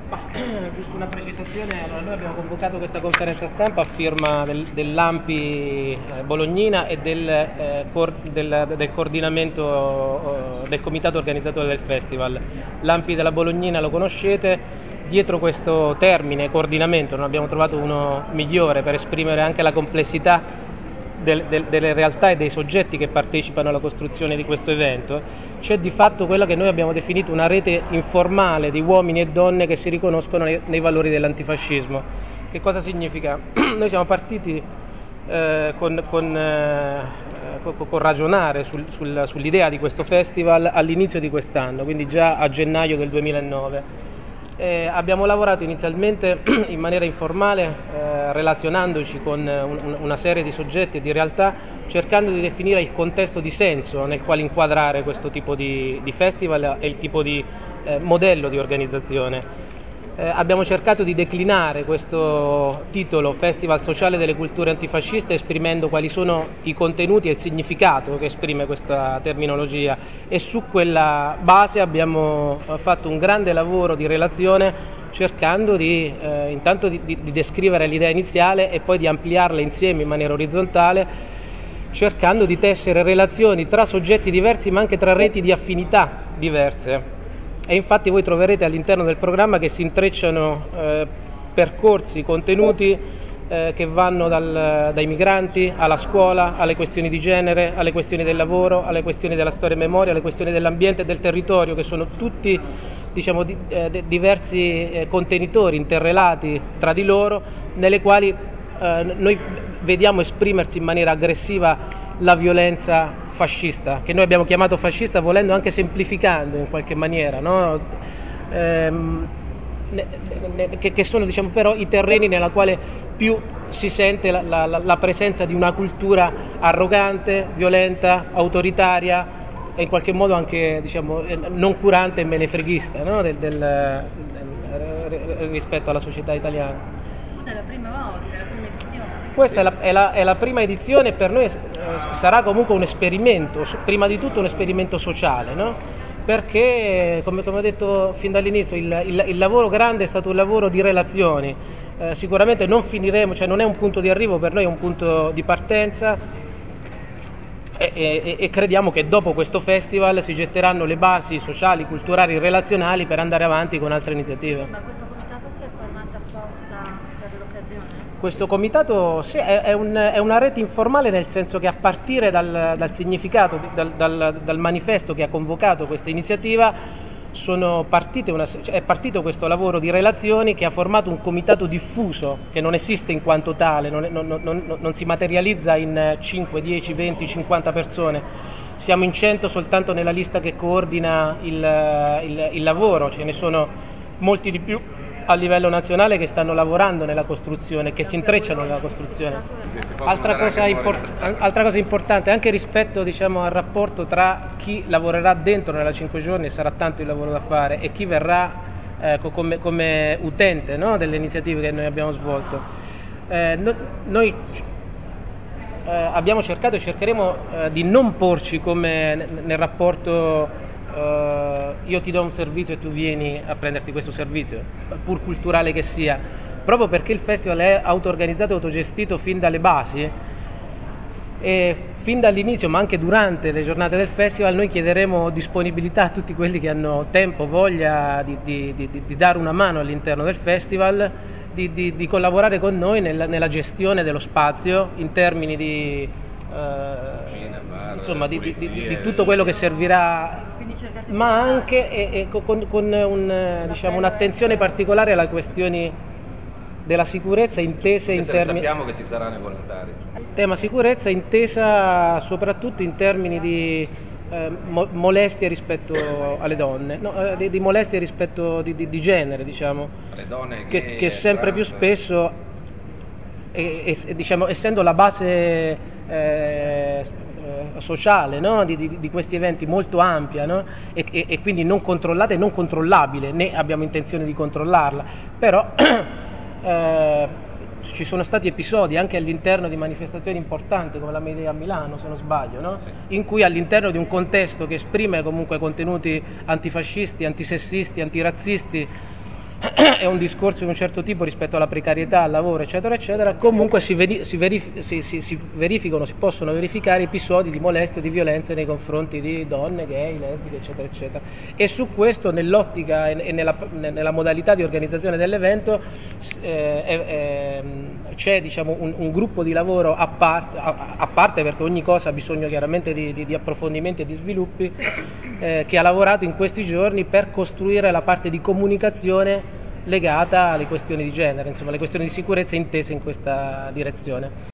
Giusto una precisazione, allora, noi abbiamo convocato questa conferenza stampa a firma dell'ANPI Bolognina e del coordinamento del comitato organizzatore del festival. L'ANPI della Bolognina lo conoscete, dietro questo termine coordinamento non abbiamo trovato uno migliore per esprimere anche la complessità delle realtà e dei soggetti che partecipano alla costruzione di questo evento. C'è di fatto quella che noi abbiamo definito una rete informale di uomini e donne che si riconoscono nei valori dell'antifascismo. Che cosa significa? Noi siamo partiti con ragionare sull'idea di questo festival all'inizio di quest'anno, quindi già a gennaio del 2009. Abbiamo lavorato inizialmente in maniera informale, relazionandoci con una serie di soggetti e di realtà, cercando di definire il contesto di senso nel quale inquadrare questo tipo di festival e il tipo di modello di organizzazione. Abbiamo cercato di declinare questo titolo Festival Sociale delle Culture Antifasciste esprimendo quali sono i contenuti e il significato che esprime questa terminologia, e su quella base abbiamo fatto un grande lavoro di relazione cercando intanto di descrivere l'idea iniziale e poi di ampliarla insieme in maniera orizzontale, cercando di tessere relazioni tra soggetti diversi ma anche tra reti di affinità diverse. E infatti voi troverete all'interno del programma che si intrecciano percorsi, contenuti che vanno dai migranti alla scuola, alle questioni di genere, alle questioni del lavoro, alle questioni della storia e memoria, alle questioni dell'ambiente e del territorio, che sono tutti diversi contenitori interrelati tra di loro, nelle quali noi vediamo esprimersi in maniera aggressiva la violenza fascista, che noi abbiamo chiamato fascista volendo anche semplificando in qualche maniera, no? Che sono però i terreni nella quale più si sente la presenza di una cultura arrogante, violenta, autoritaria e in qualche modo anche non curante e menefreghista, no? Rispetto alla società italiana. È la prima volta, è la prima edizione. Questa è la prima edizione, per noi sarà comunque un esperimento, prima di tutto un esperimento sociale, no? Perché, come ho detto fin dall'inizio, il lavoro grande è stato un lavoro di relazioni. Sicuramente non finiremo, non è un punto di arrivo, per noi è un punto di partenza e crediamo che dopo questo festival si getteranno le basi sociali, culturali, relazionali per andare avanti con altre iniziative. Ma questo comitato si è formato apposta per l'occasione? Questo comitato sì, è una rete informale, nel senso che a partire dal significato, dal manifesto che ha convocato questa iniziativa, è partito questo lavoro di relazioni che ha formato un comitato diffuso, che non esiste in quanto tale, non si materializza in 5, 10, 20, 50 persone. Siamo in 100 soltanto nella lista che coordina il lavoro, ce ne sono molti di più a livello nazionale che stanno lavorando nella costruzione, che si intrecciano nella costruzione. Altra cosa importante, anche rispetto al rapporto tra chi lavorerà dentro nella 5 giorni, sarà tanto il lavoro da fare, e chi verrà come utente, no, delle iniziative che noi abbiamo svolto. Noi abbiamo cercato e cercheremo di non porci come nel rapporto io ti do un servizio e tu vieni a prenderti questo servizio, pur culturale che sia, proprio perché il festival è auto-organizzato e autogestito fin dalle basi, e fin dall'inizio, ma anche durante le giornate del festival, noi chiederemo disponibilità a tutti quelli che hanno tempo, voglia di dare una mano all'interno del festival, di collaborare con noi nella gestione dello spazio in termini di tutto quello che servirà, ma anche con un'attenzione particolare alle questioni della sicurezza intese in termini. Sappiamo che ci saranno i volontari. Tema sicurezza intesa soprattutto in termini di molestie rispetto alle donne, di molestie rispetto di genere, alle donne che sempre più spesso, essendo la base sociale, no? di questi eventi molto ampia, no? e quindi non controllata e non controllabile, né abbiamo intenzione di controllarla, però ci sono stati episodi anche all'interno di manifestazioni importanti come la May Day a Milano, se non sbaglio, no? Sì. In cui all'interno di un contesto che esprime comunque contenuti antifascisti, antisessisti, antirazzisti, è un discorso di un certo tipo rispetto alla precarietà, al lavoro, eccetera, eccetera, comunque si possono verificare episodi di molestie o di violenze nei confronti di donne, gay, lesbiche, eccetera, eccetera. E su questo, nell'ottica e nella modalità di organizzazione dell'evento, c'è, diciamo, un gruppo di lavoro a parte, perché ogni cosa ha bisogno chiaramente di approfondimenti e di sviluppi, che ha lavorato in questi giorni per costruire la parte di comunicazione legata alle questioni di genere, insomma, le questioni di sicurezza intese in questa direzione.